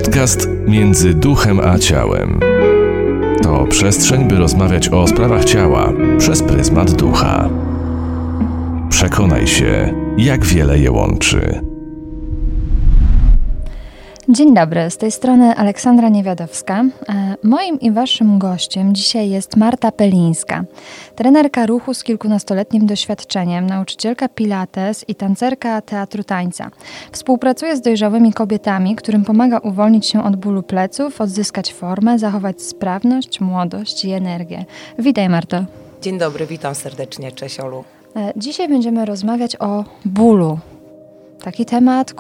Podcast Między duchem a ciałem. To przestrzeń, by rozmawiać o sprawach ciała przez pryzmat ducha. Przekonaj się, jak wiele je łączy. Dzień dobry, z tej strony Aleksandra Niewiadowska. Moim i waszym gościem dzisiaj jest Marta Pelińska, trenerka ruchu z kilkunastoletnim doświadczeniem, nauczycielka pilates i tancerka teatru tańca. Współpracuje z dojrzałymi kobietami, którym pomaga uwolnić się od bólu pleców, odzyskać formę, zachować sprawność, młodość i energię. Witaj, Marto. Dzień dobry, witam serdecznie, cześć Olu. Dzisiaj będziemy rozmawiać o bólu. Taki temat,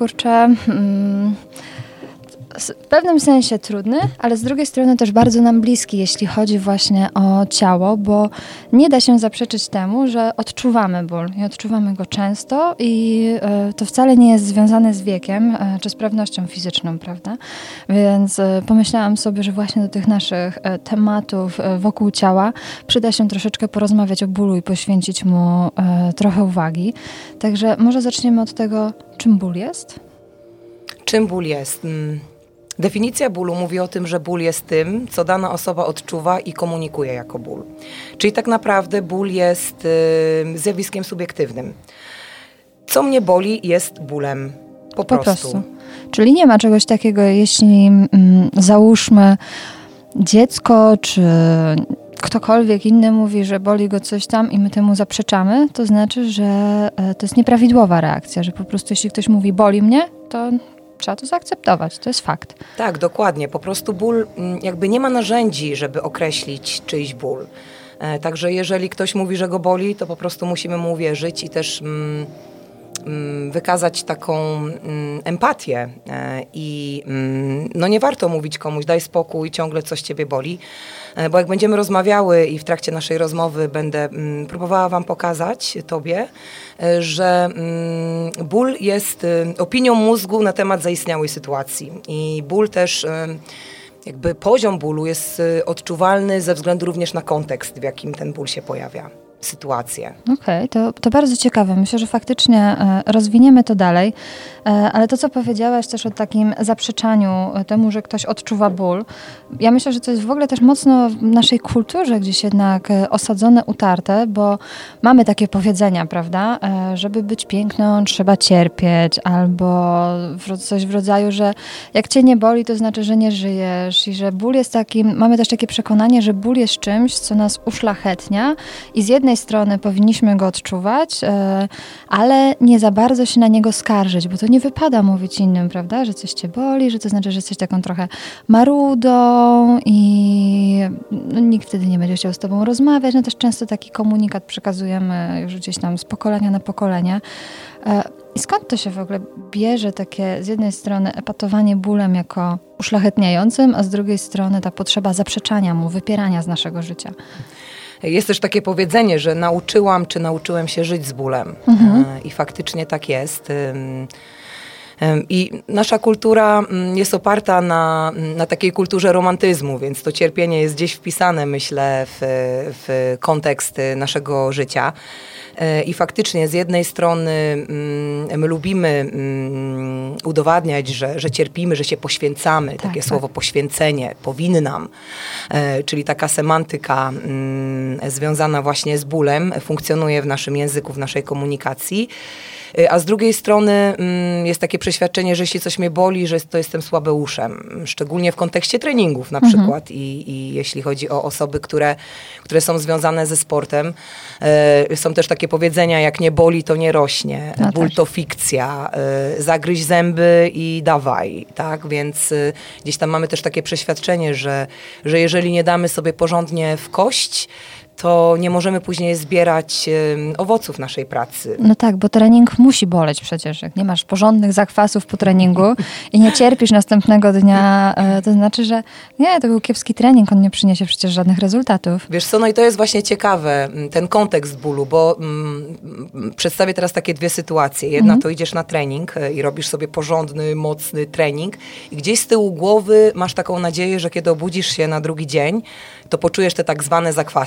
w pewnym sensie trudny, ale z drugiej strony też bardzo nam bliski, jeśli chodzi właśnie o ciało, bo nie da się zaprzeczyć temu, że odczuwamy ból i odczuwamy go często i to wcale nie jest związane z wiekiem czy sprawnością fizyczną, prawda? Więc pomyślałam sobie, że właśnie do tych naszych tematów wokół ciała przyda się troszeczkę porozmawiać o bólu i poświęcić mu trochę uwagi. Także może zaczniemy od tego, czym ból jest? Czym ból jest? Definicja bólu mówi o tym, że ból jest tym, co dana osoba odczuwa i komunikuje jako ból. Czyli tak naprawdę ból jest zjawiskiem subiektywnym. Co mnie boli, jest bólem. Po prostu. Czyli nie ma czegoś takiego, jeśli załóżmy dziecko, czy ktokolwiek inny mówi, że boli go coś tam i my temu zaprzeczamy, to znaczy, że to jest nieprawidłowa reakcja, że po prostu jeśli ktoś mówi boli mnie, to trzeba to zaakceptować, to jest fakt. Tak, dokładnie. Po prostu ból jakby nie ma narzędzi, żeby określić czyjś ból. Także jeżeli ktoś mówi, że go boli, to po prostu musimy mu uwierzyć i też wykazać taką empatię i no nie warto mówić komuś daj spokój, ciągle coś ciebie boli, bo jak będziemy rozmawiały i w trakcie naszej rozmowy będę próbowała wam pokazać tobie, że ból jest opinią mózgu na temat zaistniałej sytuacji i ból też jakby poziom bólu jest odczuwalny ze względu również na kontekst, w jakim ten ból się pojawia. Sytuację. Okej, to bardzo ciekawe. Myślę, że faktycznie rozwiniemy to dalej, ale to, co powiedziałaś też o takim zaprzeczaniu temu, że ktoś odczuwa ból, ja myślę, że to jest w ogóle też mocno w naszej kulturze gdzieś jednak osadzone, utarte, bo mamy takie powiedzenia, prawda, żeby być piękną trzeba cierpieć, albo coś w rodzaju, że jak cię nie boli, to znaczy, że nie żyjesz i że ból jest takim, mamy też takie przekonanie, że ból jest czymś, co nas uszlachetnia i z jednej strony powinniśmy go odczuwać, ale nie za bardzo się na niego skarżyć, bo to nie wypada mówić innym, prawda, że coś cię boli, że to znaczy, że jesteś taką trochę marudą i nikt wtedy nie będzie chciał z tobą rozmawiać. No też często taki komunikat przekazujemy już gdzieś tam z pokolenia na pokolenie. I skąd to się w ogóle bierze takie z jednej strony epatowanie bólem jako uszlachetniającym, a z drugiej strony ta potrzeba zaprzeczania mu, wypierania z naszego życia? Jest też takie powiedzenie, że nauczyłem się żyć z bólem. I faktycznie tak jest. I nasza kultura jest oparta na takiej kulturze romantyzmu, więc to cierpienie jest gdzieś wpisane, myślę, w kontekst naszego życia. I faktycznie z jednej strony my lubimy udowadniać, że cierpimy, że się poświęcamy. Takie słowo poświęcenie, powinnam, czyli taka semantyka związana właśnie z bólem funkcjonuje w naszym języku, w naszej komunikacji. A z drugiej strony jest takie przeświadczenie, że jeśli coś mnie boli, że to jestem słabeuszem. Szczególnie w kontekście treningów na przykład i jeśli chodzi o osoby, które są związane ze sportem. Są też takie powiedzenia, jak nie boli, to nie rośnie. No ból też. to fikcja. Zagryź zęby i dawaj. Tak? Więc gdzieś tam mamy też takie przeświadczenie, że jeżeli nie damy sobie porządnie w kość, to nie możemy później zbierać owoców naszej pracy. No tak, bo trening musi boleć przecież. Jak nie masz porządnych zakwasów po treningu i nie cierpisz następnego dnia, to znaczy, że nie, to był kiepski trening, on nie przyniesie przecież żadnych rezultatów. Wiesz co, no i to jest właśnie ciekawe, ten kontekst bólu, bo przedstawię teraz takie dwie sytuacje. Jedna to idziesz na trening i robisz sobie porządny, mocny trening i gdzieś z tyłu głowy masz taką nadzieję, że kiedy obudzisz się na drugi dzień, to poczujesz te tak zwane zakwasy. To nie jest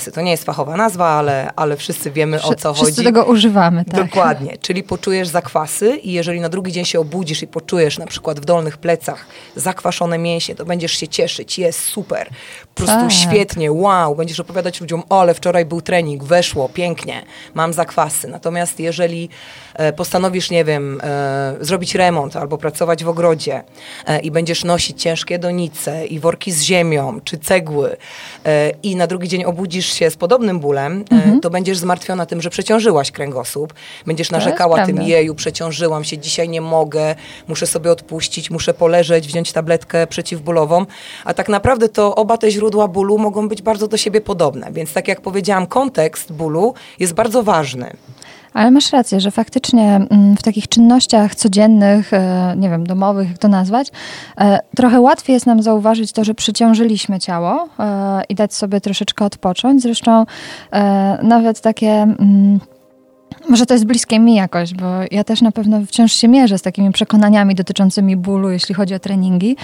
fachowa nazwa, ale wszyscy wiemy, o co chodzi. Wszyscy tego używamy, tak. Dokładnie, czyli poczujesz zakwasy i jeżeli na drugi dzień się obudzisz i poczujesz na przykład w dolnych plecach zakwaszone mięśnie, to będziesz się cieszyć, jest super, po prostu świetnie, wow, będziesz opowiadać ludziom, ale wczoraj był trening, weszło, pięknie, mam zakwasy. Natomiast jeżeli postanowisz, nie wiem, zrobić remont albo pracować w ogrodzie i będziesz nosić ciężkie donice i worki z ziemią czy cegły i na drugi dzień obudzisz się z podobnym bólem, to będziesz zmartwiona tym, że przeciążyłaś kręgosłup, będziesz narzekała tym, jeju, przeciążyłam się, dzisiaj nie mogę, muszę sobie odpuścić, muszę poleżeć, wziąć tabletkę przeciwbólową, a tak naprawdę to oba te źródła bólu mogą być bardzo do siebie podobne, więc tak jak powiedziałam, kontekst bólu jest bardzo ważny. Ale masz rację, że faktycznie w takich czynnościach codziennych, nie wiem, domowych, jak to nazwać, trochę łatwiej jest nam zauważyć to, że przeciążyliśmy ciało i dać sobie troszeczkę odpocząć. Zresztą nawet takie... Może to jest bliskie mi jakoś, bo ja też na pewno wciąż się mierzę z takimi przekonaniami dotyczącymi bólu, jeśli chodzi o treningi,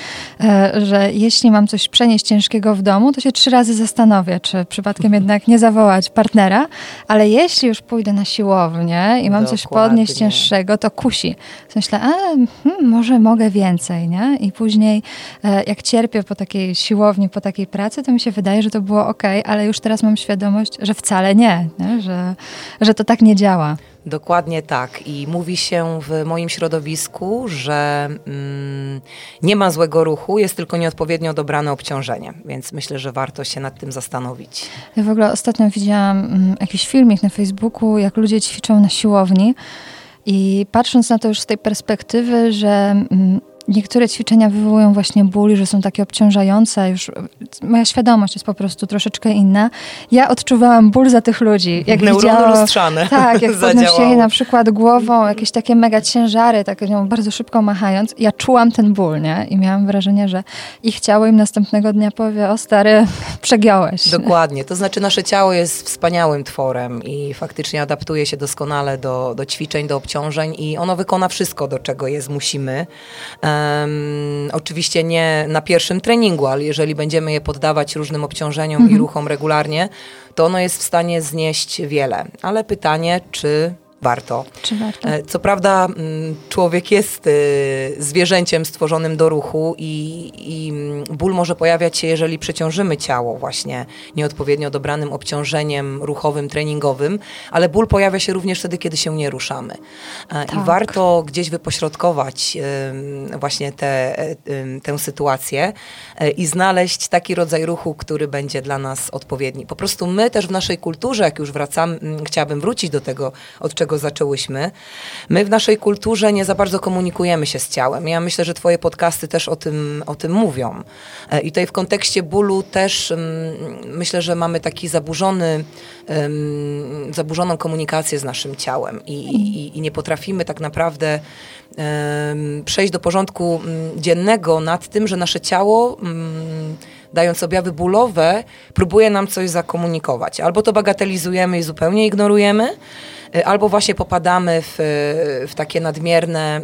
że jeśli mam coś przenieść ciężkiego w domu, to się 3 razy zastanowię, czy przypadkiem jednak nie zawołać partnera, ale jeśli już pójdę na siłownię i mam coś podnieść cięższego, to kusi. Myślę, może mogę więcej, nie? I później jak cierpię po takiej siłowni, po takiej pracy, to mi się wydaje, że to było okej, ale już teraz mam świadomość, że wcale nie? Że to tak nie działa. Dokładnie tak. I mówi się w moim środowisku, że nie ma złego ruchu, jest tylko nieodpowiednio dobrane obciążenie. Więc myślę, że warto się nad tym zastanowić. Ja w ogóle ostatnio widziałam jakiś filmik na Facebooku, jak ludzie ćwiczą na siłowni i patrząc na to już z tej perspektywy, że niektóre ćwiczenia wywołują właśnie ból, że są takie obciążające. Już moja świadomość jest po prostu troszeczkę inna. Ja odczuwałam ból za tych ludzi. Jak neurony lustrzane. Tak, jak podnosili na przykład głową jakieś takie mega ciężary, tak bardzo szybko machając. Ja czułam ten ból, nie? I miałam wrażenie, że ich ciało im następnego dnia powie, o stary, przegiąłeś. Dokładnie. To znaczy nasze ciało jest wspaniałym tworem i faktycznie adaptuje się doskonale do ćwiczeń, do obciążeń i ono wykona wszystko, do czego je zmusimy. Oczywiście nie na pierwszym treningu, ale jeżeli będziemy je poddawać różnym obciążeniom i ruchom regularnie, to ono jest w stanie znieść wiele. Ale pytanie, czy warto. Co prawda człowiek jest zwierzęciem stworzonym do ruchu i ból może pojawiać się, jeżeli przeciążymy ciało właśnie nieodpowiednio dobranym obciążeniem ruchowym, treningowym, ale ból pojawia się również wtedy, kiedy się nie ruszamy. Tak. I warto gdzieś wypośrodkować właśnie tę sytuację i znaleźć taki rodzaj ruchu, który będzie dla nas odpowiedni. Po prostu my też w naszej kulturze, jak już wracamy, chciałabym wrócić do tego, od czego zaczęłyśmy. My w naszej kulturze nie za bardzo komunikujemy się z ciałem. Ja myślę, że twoje podcasty też o tym mówią. I tutaj w kontekście bólu też myślę, że mamy taki zaburzoną komunikację z naszym ciałem i nie potrafimy tak naprawdę przejść do porządku dziennego nad tym, że nasze ciało dając objawy bólowe, próbuje nam coś zakomunikować. Albo to bagatelizujemy i zupełnie ignorujemy, albo właśnie popadamy w takie nadmierne,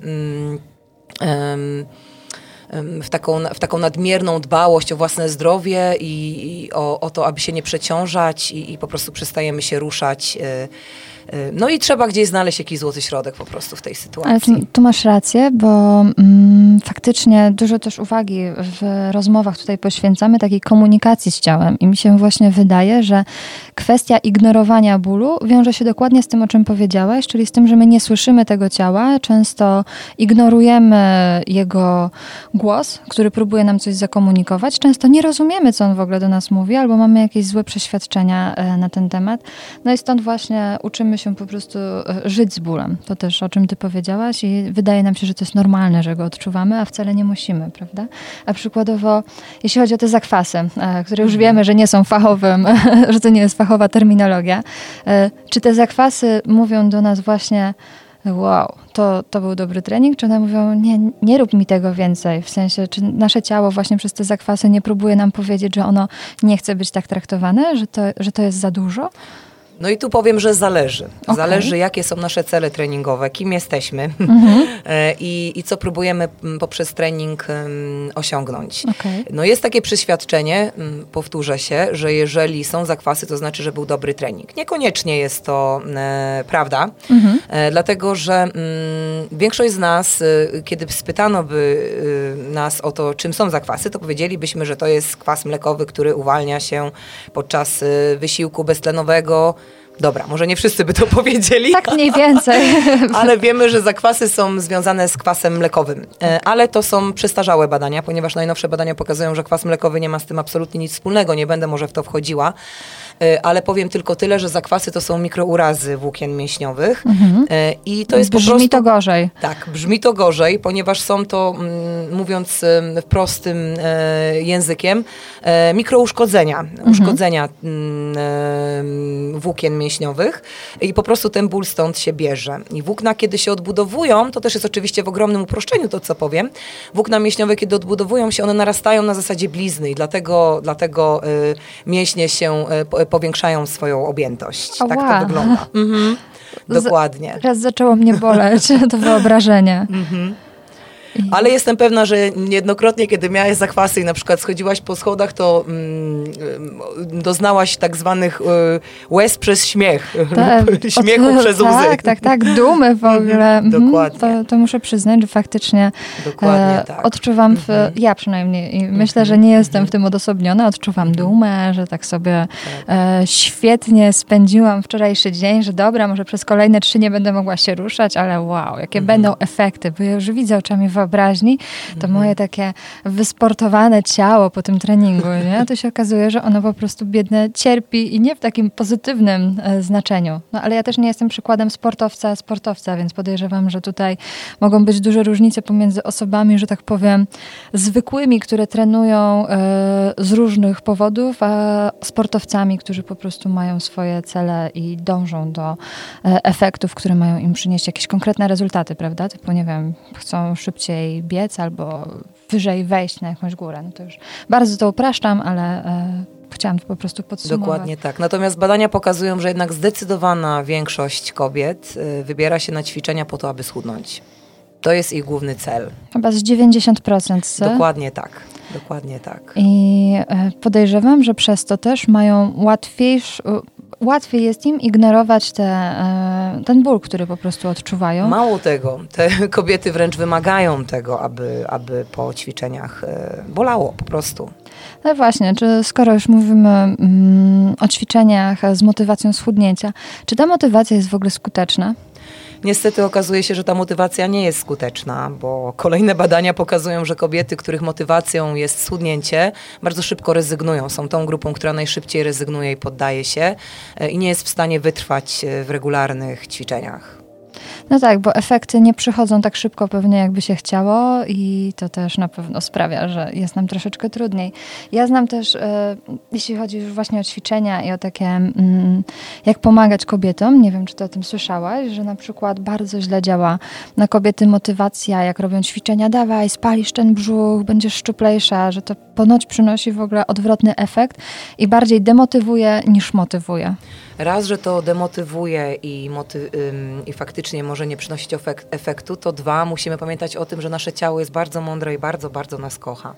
w taką nadmierną dbałość o własne zdrowie i o to, aby się nie przeciążać i po prostu przestajemy się ruszać. No i trzeba gdzieś znaleźć jakiś złoty środek po prostu w tej sytuacji. Ale tu masz rację, bo faktycznie dużo też uwagi w rozmowach tutaj poświęcamy takiej komunikacji z ciałem i mi się właśnie wydaje, że kwestia ignorowania bólu wiąże się dokładnie z tym, o czym powiedziałaś, czyli z tym, że my nie słyszymy tego ciała, często ignorujemy jego głos, który próbuje nam coś zakomunikować, często nie rozumiemy, co on w ogóle do nas mówi, albo mamy jakieś złe przeświadczenia na ten temat. No i stąd właśnie uczymy się po prostu żyć z bólem. To też, o czym ty powiedziałaś i wydaje nam się, że to jest normalne, że go odczuwamy, a wcale nie musimy, prawda? A przykładowo, jeśli chodzi o te zakwasy, które już wiemy, że nie są fachowym, że to nie jest fachowa terminologia, czy te zakwasy mówią do nas właśnie wow, to był dobry trening, czy one mówią, nie rób mi tego więcej, w sensie, czy nasze ciało właśnie przez te zakwasy nie próbuje nam powiedzieć, że ono nie chce być tak traktowane, że to jest za dużo? No i tu powiem, że zależy. Okay. Zależy, jakie są nasze cele treningowe, kim jesteśmy i co próbujemy poprzez trening osiągnąć. Okay. No jest takie przeświadczenie, powtórzę się, że jeżeli są zakwasy, to znaczy, że był dobry trening. Niekoniecznie jest to prawda, dlatego że większość z nas, kiedy spytano by nas o to, czym są zakwasy, to powiedzielibyśmy, że to jest kwas mlekowy, który uwalnia się podczas wysiłku beztlenowego. Dobra, może nie wszyscy by to powiedzieli. Tak mniej więcej. Ale wiemy, że zakwasy są związane z kwasem mlekowym. Ale to są przestarzałe badania, ponieważ najnowsze badania pokazują, że kwas mlekowy nie ma z tym absolutnie nic wspólnego. Nie będę może w to wchodziła. Ale powiem tylko tyle, że zakwasy to są mikrourazy włókien mięśniowych. I to jest brzmi to gorzej. Tak, brzmi to gorzej, ponieważ są to, mówiąc prostym językiem, mikrouszkodzenia. Uszkodzenia włókien mięśniowych i po prostu ten ból stąd się bierze. I włókna, kiedy się odbudowują, to też jest oczywiście w ogromnym uproszczeniu to, co powiem, włókna mięśniowe, kiedy odbudowują się, one narastają na zasadzie blizny i dlatego mięśnie się powiększają swoją objętość. Ała. Tak to wygląda. Dokładnie. Raz zaczęło mnie boleć to wyobrażenie. Ale jestem pewna, że niejednokrotnie, kiedy miałaś zakwasy i na przykład schodziłaś po schodach, to doznałaś tak zwanych łez przez śmiech. Śmiechu przez łzy. Tak, dumy w ogóle. Dokładnie. To muszę przyznać, że faktycznie tak. odczuwam, ja przynajmniej, i myślę, że nie jestem w tym odosobniona, odczuwam dumę, że tak sobie świetnie spędziłam wczorajszy dzień, że dobra, może przez kolejne 3 nie będę mogła się ruszać, ale wow, jakie będą efekty, bo ja już widzę oczami wyobraźni, to moje takie wysportowane ciało po tym treningu, nie? To się okazuje, że ono po prostu biedne cierpi i nie w takim pozytywnym znaczeniu. No ale ja też nie jestem przykładem sportowca, więc podejrzewam, że tutaj mogą być duże różnice pomiędzy osobami, że tak powiem, zwykłymi, które trenują z różnych powodów, a sportowcami, którzy po prostu mają swoje cele i dążą do efektów, które mają im przynieść jakieś konkretne rezultaty, prawda? Typu, nie wiem, chcą szybciej biec albo wyżej wejść na jakąś górę. No to już bardzo to upraszczam, ale chciałam to po prostu podsumować. Dokładnie tak. Natomiast badania pokazują, że jednak zdecydowana większość kobiet wybiera się na ćwiczenia po to, aby schudnąć. To jest ich główny cel. Chyba z 90%. Dokładnie tak. Dokładnie tak. I podejrzewam, że przez to też mają łatwiej jest im ignorować ten ból, który po prostu odczuwają. Mało tego, te kobiety wręcz wymagają tego, aby po ćwiczeniach bolało po prostu. No właśnie, czy skoro już mówimy o ćwiczeniach z motywacją schudnięcia, czy ta motywacja jest w ogóle skuteczna? Niestety okazuje się, że ta motywacja nie jest skuteczna, bo kolejne badania pokazują, że kobiety, których motywacją jest schudnięcie, bardzo szybko rezygnują. Są tą grupą, która najszybciej rezygnuje i poddaje się i nie jest w stanie wytrwać w regularnych ćwiczeniach. No tak, bo efekty nie przychodzą tak szybko pewnie, jakby się chciało i to też na pewno sprawia, że jest nam troszeczkę trudniej. Ja znam też, jeśli chodzi już właśnie o ćwiczenia i o takie, jak pomagać kobietom, nie wiem, czy ty o tym słyszałaś, że na przykład bardzo źle działa na kobiety motywacja, jak robią ćwiczenia, dawaj, spalisz ten brzuch, będziesz szczuplejsza, że to ponoć przynosi w ogóle odwrotny efekt i bardziej demotywuje niż motywuje. Raz, że to demotywuje i faktycznie może nie przynosić efektu, to 2, musimy pamiętać o tym, że nasze ciało jest bardzo mądre i bardzo, bardzo nas kocha.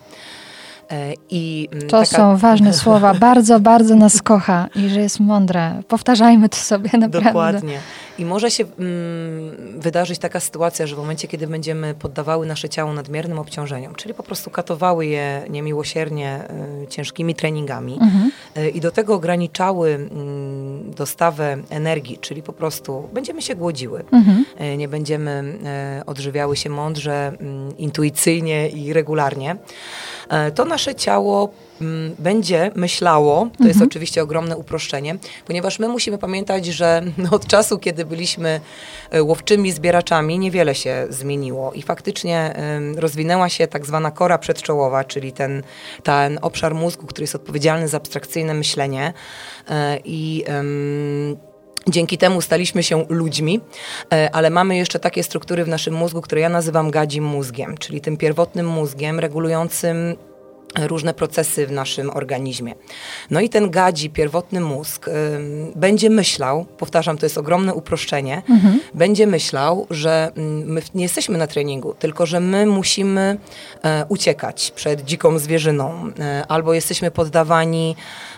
Są ważne słowa, bardzo, bardzo nas kocha i że jest mądre. Powtarzajmy to sobie naprawdę. Dokładnie. I może się wydarzyć taka sytuacja, że w momencie, kiedy będziemy poddawały nasze ciało nadmiernym obciążeniom, czyli po prostu katowały je niemiłosiernie ciężkimi treningami i do tego ograniczały dostawę energii, czyli po prostu będziemy się głodziły. Nie będziemy odżywiały się mądrze, intuicyjnie i regularnie. To nasze ciało będzie myślało, to jest oczywiście ogromne uproszczenie, ponieważ my musimy pamiętać, że od czasu, kiedy byliśmy łowczymi zbieraczami, niewiele się zmieniło i faktycznie rozwinęła się tak zwana kora przedczołowa, czyli ten obszar mózgu, który jest odpowiedzialny za abstrakcyjne myślenie i dzięki temu staliśmy się ludźmi, ale mamy jeszcze takie struktury w naszym mózgu, które ja nazywam gadzim mózgiem, czyli tym pierwotnym mózgiem regulującym różne procesy w naszym organizmie. No i ten gadzi, pierwotny mózg będzie myślał, powtarzam, to jest ogromne uproszczenie, będzie myślał, że my nie jesteśmy na treningu, tylko że my musimy uciekać przed dziką zwierzyną, albo jesteśmy poddawani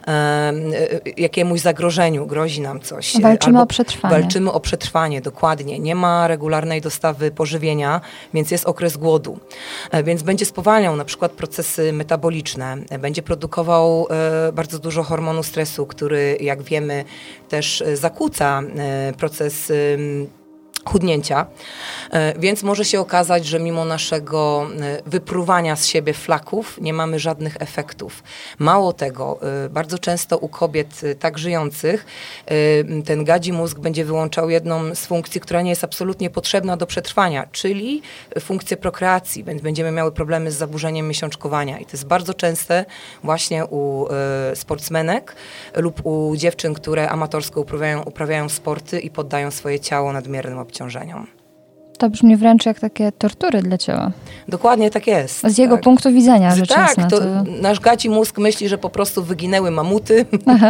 jakiemuś zagrożeniu, grozi nam coś. Walczymy o przetrwanie. Walczymy o przetrwanie, dokładnie. Nie ma regularnej dostawy pożywienia, więc jest okres głodu. Więc będzie spowalniał na przykład procesy metaboliczne, będzie produkował bardzo dużo hormonu stresu, który, jak wiemy, też zakłóca proces chudnięcia, więc może się okazać, że mimo naszego wypruwania z siebie flaków nie mamy żadnych efektów. Mało tego, bardzo często u kobiet tak żyjących ten gadzi mózg będzie wyłączał jedną z funkcji, która nie jest absolutnie potrzebna do przetrwania, czyli funkcję prokreacji, więc będziemy miały problemy z zaburzeniem miesiączkowania i to jest bardzo częste właśnie u sportsmenek lub u dziewczyn, które amatorsko uprawiają sporty i poddają swoje ciało nadmiernym obciążeniom. To brzmi wręcz jak takie tortury dla ciała. Dokładnie tak jest. Z jego punktu widzenia rzecz jasna. Tak, nasz gadzi mózg myśli, że po prostu wyginęły mamuty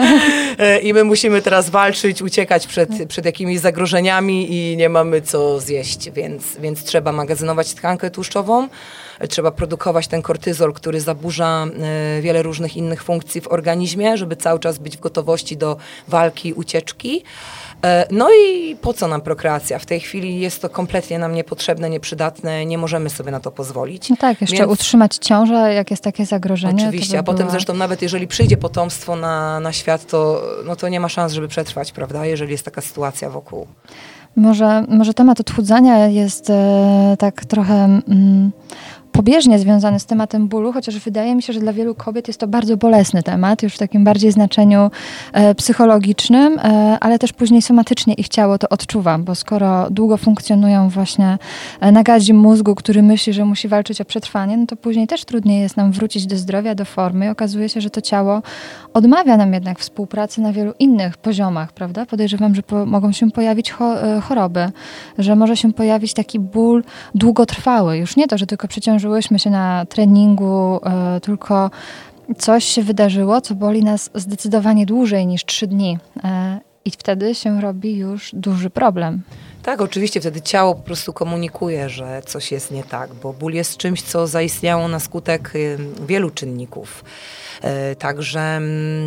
i my musimy teraz walczyć, uciekać przed jakimiś zagrożeniami i nie mamy co zjeść, więc trzeba magazynować tkankę tłuszczową, trzeba produkować ten kortyzol, który zaburza wiele różnych innych funkcji w organizmie, żeby cały czas być w gotowości do walki, ucieczki. No i po co nam prokreacja? W tej chwili jest to kompletnie nam niepotrzebne, nieprzydatne, nie możemy sobie na to pozwolić. No tak, jeszcze utrzymać ciążę, jak jest takie zagrożenie. Oczywiście, a potem zresztą nawet jeżeli przyjdzie potomstwo na świat, to nie ma szans, żeby przetrwać, prawda, jeżeli jest taka sytuacja wokół. Może temat odchudzania jest tak trochę pobieżnie związany z tematem bólu, chociaż wydaje mi się, że dla wielu kobiet jest to bardzo bolesny temat, już w takim bardziej znaczeniu psychologicznym, ale też później somatycznie ich ciało to odczuwa, bo skoro długo funkcjonują właśnie na gazi mózgu, który myśli, że musi walczyć o przetrwanie, no to później też trudniej jest nam wrócić do zdrowia, do formy i okazuje się, że to ciało odmawia nam jednak współpracy na wielu innych poziomach, prawda? Podejrzewam, że mogą się pojawić choroby, że może się pojawić taki ból długotrwały. Już nie to, że tylko przeciążyłyśmy się na treningu, tylko coś się wydarzyło, co boli nas zdecydowanie dłużej niż 3 dni. I wtedy się robi już duży problem. Tak, oczywiście wtedy ciało po prostu komunikuje, że coś jest nie tak, bo ból jest czymś, co zaistniało na skutek wielu czynników. Także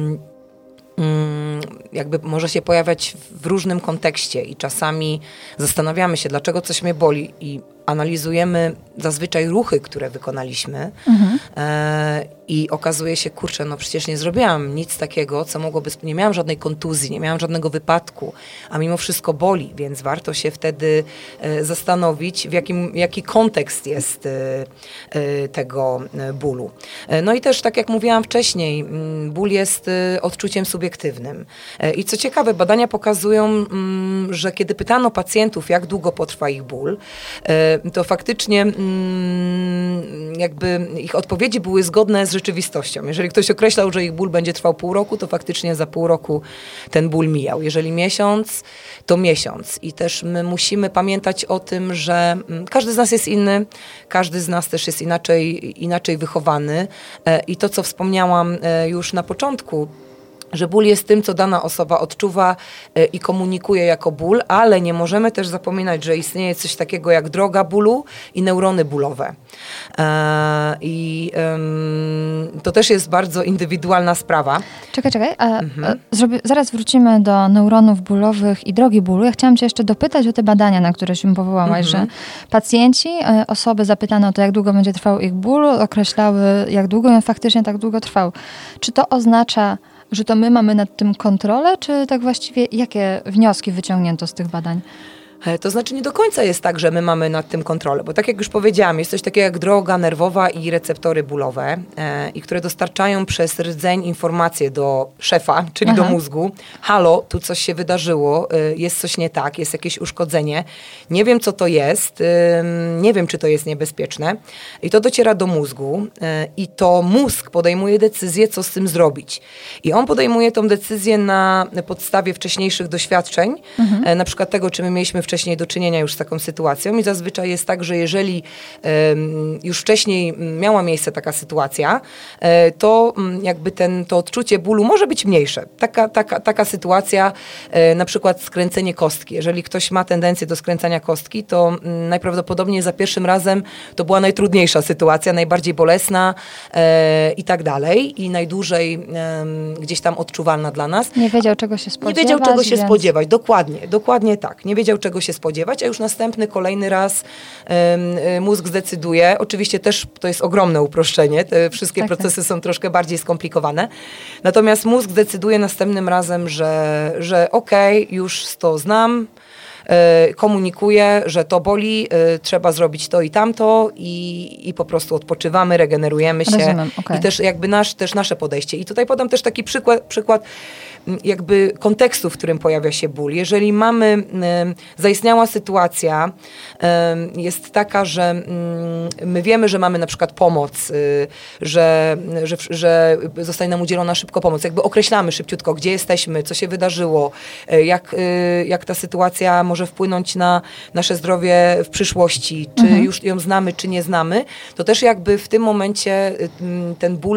jakby może się pojawiać w różnym kontekście i czasami zastanawiamy się, dlaczego coś mnie boli i analizujemy zazwyczaj ruchy, które wykonaliśmy i okazuje się, kurczę, no przecież nie zrobiłam nic takiego, co mogłoby, nie miałam żadnej kontuzji, nie miałam żadnego wypadku, a mimo wszystko boli, więc warto się wtedy zastanowić, jaki kontekst jest tego bólu. No i też, tak jak mówiłam wcześniej, ból jest odczuciem subiektywnym. I co ciekawe, badania pokazują, że kiedy pytano pacjentów, jak długo potrwa ich ból, to faktycznie jakby ich odpowiedzi były zgodne z rzeczywistością. Jeżeli ktoś określał, że ich ból będzie trwał pół roku, to faktycznie za pół roku ten ból mijał. Jeżeli miesiąc, to miesiąc. I też my musimy pamiętać o tym, że każdy z nas jest inny, każdy z nas też jest inaczej wychowany. I to, co wspomniałam już na początku, że ból jest tym, co dana osoba odczuwa i komunikuje jako ból, ale nie możemy też zapominać, że istnieje coś takiego jak droga bólu i neurony bólowe. To też jest bardzo indywidualna sprawa. Czekaj. Zaraz wrócimy do neuronów bólowych i drogi bólu. Ja chciałam cię jeszcze dopytać o te badania, na które się powołałaś, że pacjenci, osoby zapytane o to, jak długo będzie trwał ich ból, określały, jak długo i on faktycznie tak długo trwał. Czy to oznacza, że to my mamy nad tym kontrolę, czy tak właściwie jakie wnioski wyciągnięto z tych badań? To znaczy nie do końca jest tak, że my mamy nad tym kontrolę, bo tak jak już powiedziałam, jest coś takiego jak droga nerwowa i receptory bólowe, i które dostarczają przez rdzeń informacje do szefa, czyli do mózgu. Halo, tu coś się wydarzyło, jest coś nie tak, jest jakieś uszkodzenie, nie wiem co to jest, nie wiem czy to jest niebezpieczne i to dociera do mózgu i to mózg podejmuje decyzję, co z tym zrobić. I on podejmuje tą decyzję na podstawie wcześniejszych doświadczeń, na przykład tego, czy my mieliśmy wcześniej wcześniej do czynienia już z taką sytuacją i zazwyczaj jest tak, że jeżeli już wcześniej miała miejsce taka sytuacja, to jakby to odczucie bólu może być mniejsze. Taka sytuacja, na przykład skręcenie kostki. Jeżeli ktoś ma tendencję do skręcania kostki, to najprawdopodobniej za pierwszym razem to była najtrudniejsza sytuacja, najbardziej bolesna i tak dalej i najdłużej gdzieś tam odczuwalna dla nas. Nie wiedział, czego się spodziewać. Nie wiedział, czego się spodziewać. Dokładnie tak. Nie wiedział, czego się spodziewać, a już kolejny raz mózg zdecyduje. Oczywiście też to jest ogromne uproszczenie. Te wszystkie procesy są troszkę bardziej skomplikowane. Natomiast mózg decyduje następnym razem, że okej, już to znam, komunikuje, że to boli, trzeba zrobić to i tamto i po prostu odpoczywamy, regenerujemy się. Rozumiem, okay. I też jakby nasze podejście. I tutaj podam też taki przykład jakby kontekstu, w którym pojawia się ból. Jeżeli zaistniała sytuacja, jest taka, że my wiemy, że mamy na przykład pomoc, że zostanie nam udzielona szybko pomoc. Jakby określamy szybciutko, gdzie jesteśmy, co się wydarzyło, jak ta sytuacja może wpłynąć na nasze zdrowie w przyszłości, czy już ją znamy, czy nie znamy, to też jakby w tym momencie ten ból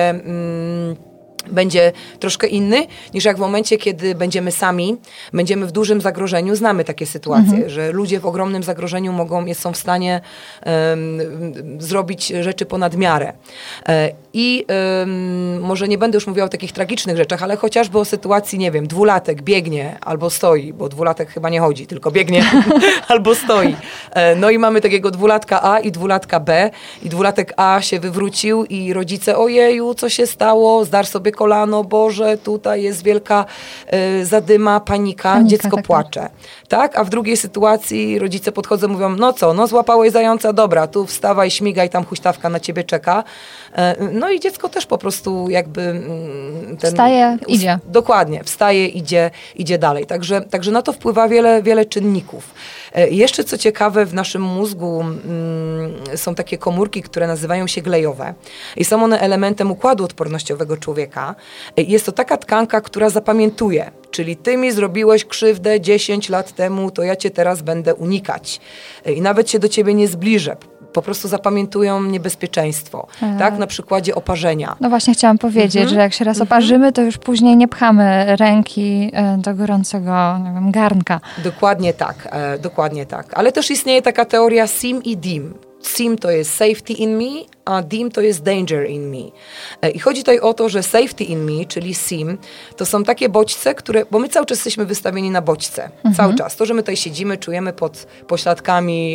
będzie troszkę inny, niż jak w momencie, kiedy będziemy sami, będziemy w dużym zagrożeniu. Znamy takie sytuacje, że ludzie w ogromnym zagrożeniu są w stanie zrobić rzeczy ponad miarę. I może nie będę już mówiła o takich tragicznych rzeczach, ale chociażby o sytuacji, nie wiem, 2-latek biegnie albo stoi, bo 2-latek chyba nie chodzi, tylko biegnie albo stoi. No i mamy takiego 2-latka A i 2-latka B i 2-latek A się wywrócił i rodzice, ojeju, co się stało, zdarł sobie kolano, Boże, tutaj jest wielka zadyma, panika, dziecko płacze. Tak? A w drugiej sytuacji rodzice podchodzą, mówią, no co, no złapałeś zająca, dobra, tu wstawaj, śmigaj, tam huśtawka na ciebie czeka. No i dziecko też po prostu jakby... Wstaje, idzie. Dokładnie, wstaje, idzie dalej. Także na to wpływa wiele czynników. Jeszcze co ciekawe, w naszym mózgu są takie komórki, które nazywają się glejowe i są one elementem układu odpornościowego człowieka. Jest to taka tkanka, która zapamiętuje, czyli ty mi zrobiłeś krzywdę 10 lat temu, to ja cię teraz będę unikać i nawet się do ciebie nie zbliżę. Po prostu zapamiętują niebezpieczeństwo, tak? Na przykładzie oparzenia. No właśnie chciałam powiedzieć, że jak się raz oparzymy, to już później nie pchamy ręki do gorącego, nie wiem, garnka. Dokładnie tak. Ale też istnieje taka teoria SIM i DIM. SIM to jest safety in me, a DIM to jest danger in me. I chodzi tutaj o to, że safety in me, czyli SIM, to są takie bodźce, bo my cały czas jesteśmy wystawieni na bodźce. Cały czas. To, że my tutaj siedzimy, czujemy pod pośladkami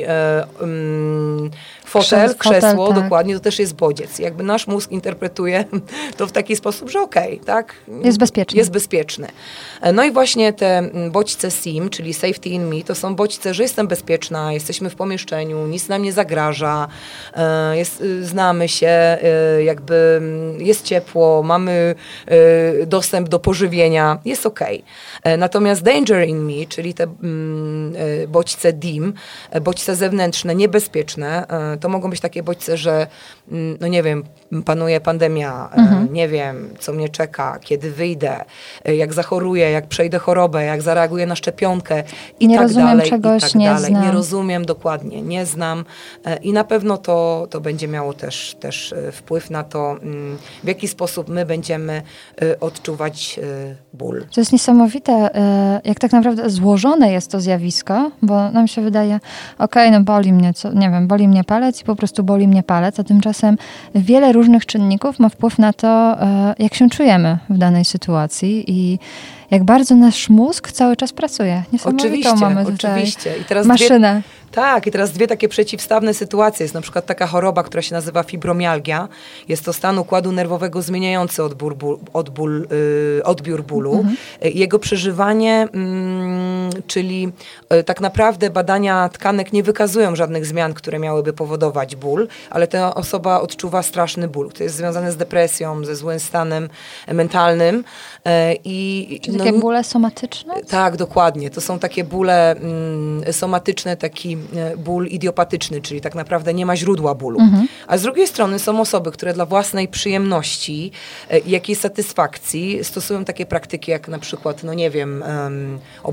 krzesło, tak. Dokładnie, to też jest bodziec. Jakby nasz mózg interpretuje to w taki sposób, że okej, tak? Jest bezpieczny. No i właśnie te bodźce SIM, czyli safety in me, to są bodźce, że jestem bezpieczna, jesteśmy w pomieszczeniu, nic nam nie zagraża, znamy się, jakby jest ciepło, mamy dostęp do pożywienia, jest okej. Natomiast danger in me, czyli te bodźce DIM, bodźce zewnętrzne, niebezpieczne, to mogą być takie bodźce, że no nie wiem, panuje pandemia, nie wiem, co mnie czeka, kiedy wyjdę, jak zachoruję, jak przejdę chorobę, jak zareaguję na szczepionkę i nie tak rozumiem dalej, czegoś, i tak dalej. Znam. Nie rozumiem dokładnie, nie znam i na pewno to będzie miało też wpływ na to, w jaki sposób my będziemy odczuwać ból. To jest niesamowite, jak tak naprawdę złożone jest to zjawisko, bo nam się wydaje, no boli mnie, boli mnie palec i po prostu boli mnie palec, a tymczasem wiele różnych czynników ma wpływ na to, jak się czujemy w danej sytuacji i jak bardzo nasz mózg cały czas pracuje. Niesamowitą mamy tutaj I teraz maszynę. Tak, i teraz dwie takie przeciwstawne sytuacje. Jest na przykład taka choroba, która się nazywa fibromialgia. Jest to stan układu nerwowego zmieniający odbiór bólu. Jego przeżywanie, czyli tak naprawdę badania tkanek nie wykazują żadnych zmian, które miałyby powodować ból, ale ta osoba odczuwa straszny ból. To jest związane z depresją, ze złym stanem mentalnym. Czyli takie bóle somatyczne? Tak, dokładnie. To są takie bóle somatyczne, taki ból idiopatyczny, czyli tak naprawdę nie ma źródła bólu. A z drugiej strony są osoby, które dla własnej przyjemności, jakiejś satysfakcji stosują takie praktyki jak na przykład, oblewanie się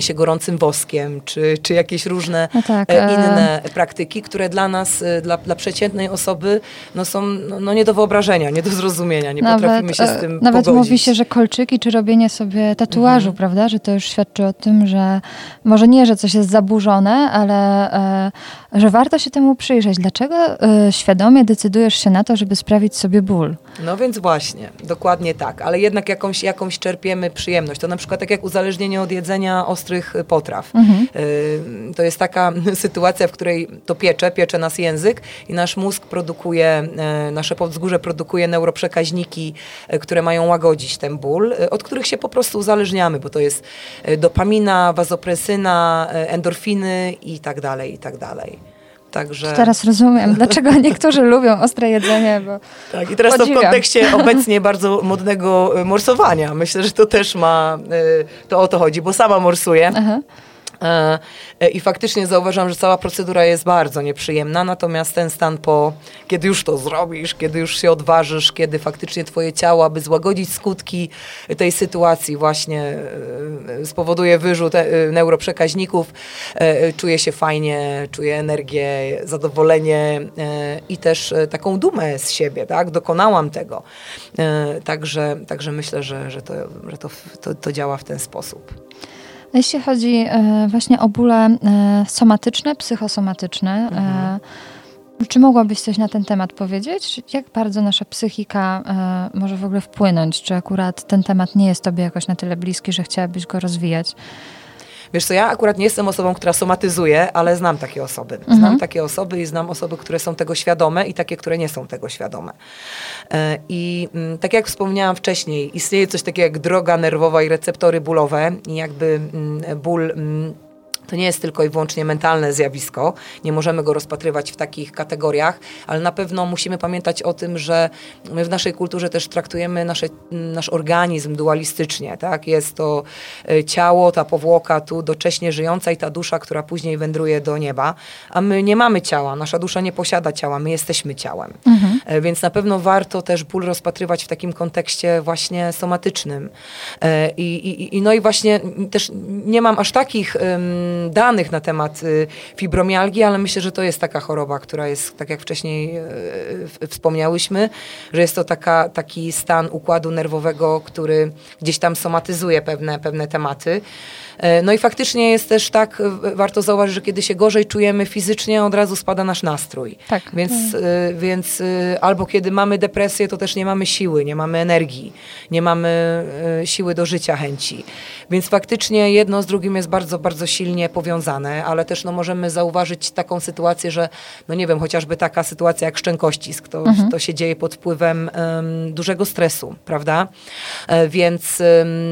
się gorącym woskiem, czy jakieś różne tak, inne praktyki, które dla nas, dla przeciętnej osoby są nie do wyobrażenia, nie do zrozumienia, nie potrafimy się z tym nawet pogodzić. mówi się, że kolczyki czy robienie sobie tatuażu, prawda, że to już świadczy o tym, że może nie, że coś jest zaburzone, ale że warto się temu przyjrzeć. Dlaczego świadomie decydujesz się na to, żeby sprawić sobie ból? No więc właśnie, dokładnie tak, ale jednak jakąś czerpiemy przyjemność. To na przykład tak jak uzależnienie od jedzenia ostrych potraw. To jest taka sytuacja, w której to piecze nas język i nasz mózg produkuje, nasze podzgórze produkuje neuroprzekaźniki, które mają łagodzić ten ból, od których się po prostu uzależniamy, bo to jest dopamina, wazopresyna, endorfiny i tak dalej, i tak dalej. Także... Teraz rozumiem, dlaczego niektórzy lubią ostre jedzenie, bo tak, i teraz podziwiam. to w kontekście obecnie bardzo modnego morsowania. Myślę, że to też to o to chodzi, bo sama morsuję. Aha. I faktycznie zauważam, że cała procedura jest bardzo nieprzyjemna, natomiast ten stan kiedy już to zrobisz, kiedy już się odważysz, kiedy faktycznie twoje ciało, aby złagodzić skutki tej sytuacji właśnie spowoduje wyrzut neuroprzekaźników, czuje się fajnie, czuje energię, zadowolenie i też taką dumę z siebie, tak? Dokonałam tego. Także myślę, że to działa w ten sposób. Jeśli chodzi właśnie o bóle somatyczne, psychosomatyczne, czy mogłabyś coś na ten temat powiedzieć? Jak bardzo nasza psychika może w ogóle wpłynąć? Czy akurat ten temat nie jest tobie jakoś na tyle bliski, że chciałabyś go rozwijać? Wiesz co, ja akurat nie jestem osobą, która somatyzuje, ale znam takie osoby. Znam takie osoby i znam osoby, które są tego świadome i takie, które nie są tego świadome. I tak jak wspomniałam wcześniej, istnieje coś takiego jak droga nerwowa i receptory bólowe i jakby ból... To nie jest tylko i wyłącznie mentalne zjawisko, nie możemy go rozpatrywać w takich kategoriach, ale na pewno musimy pamiętać o tym, że my w naszej kulturze też traktujemy nasz organizm dualistycznie, tak? Jest to ciało, ta powłoka tu docześnie żyjąca i ta dusza, która później wędruje do nieba, a my nie mamy ciała, nasza dusza nie posiada ciała, my jesteśmy ciałem. Więc na pewno warto też ból rozpatrywać w takim kontekście właśnie somatycznym. No i właśnie też nie mam aż takich danych na temat fibromialgii, ale myślę, że to jest taka choroba, która jest, tak jak wcześniej wspomniałyśmy, że jest to taki stan układu nerwowego, który gdzieś tam somatyzuje pewne tematy. No i faktycznie jest też tak, warto zauważyć, że kiedy się gorzej czujemy fizycznie, od razu spada nasz nastrój. Tak. Więc albo kiedy mamy depresję, to też nie mamy siły, nie mamy energii, nie mamy siły do życia, chęci. Więc faktycznie jedno z drugim jest bardzo, bardzo silnie powiązane, ale też możemy zauważyć taką sytuację, że nie wiem, chociażby taka sytuacja jak szczękościsk, to się dzieje pod wpływem dużego stresu, prawda? Więc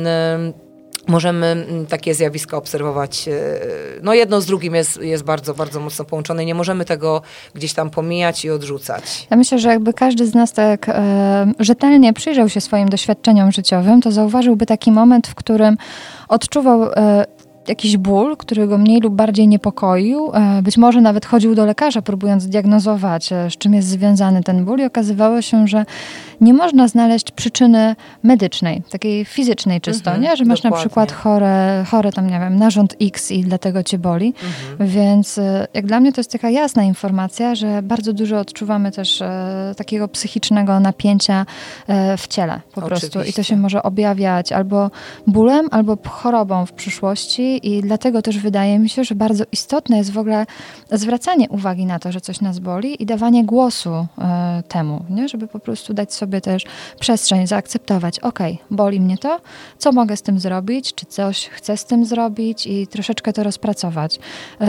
możemy takie zjawiska obserwować. Jedno z drugim jest bardzo, bardzo mocno połączone. Nie możemy tego gdzieś tam pomijać i odrzucać. Ja myślę, że jakby każdy z nas tak rzetelnie przyjrzał się swoim doświadczeniom życiowym, to zauważyłby taki moment, w którym odczuwał jakiś ból, który go mniej lub bardziej niepokoił. Być może nawet chodził do lekarza, próbując zdiagnozować, z czym jest związany ten ból i okazywało się, że nie można znaleźć przyczyny medycznej, takiej fizycznej czysto, nie? Że masz dokładnie. na przykład chore tam, nie wiem, narząd X i dlatego cię boli. Więc jak dla mnie to jest taka jasna informacja, że bardzo dużo odczuwamy też takiego psychicznego napięcia w ciele po prostu. Oczywiście. I to się może objawiać albo bólem, albo chorobą w przyszłości i dlatego też wydaje mi się, że bardzo istotne jest w ogóle zwracanie uwagi na to, że coś nas boli i dawanie głosu temu, nie? Żeby po prostu dać sobie też przestrzeń, zaakceptować, boli mnie to, co mogę z tym zrobić, czy coś chcę z tym zrobić i troszeczkę to rozpracować.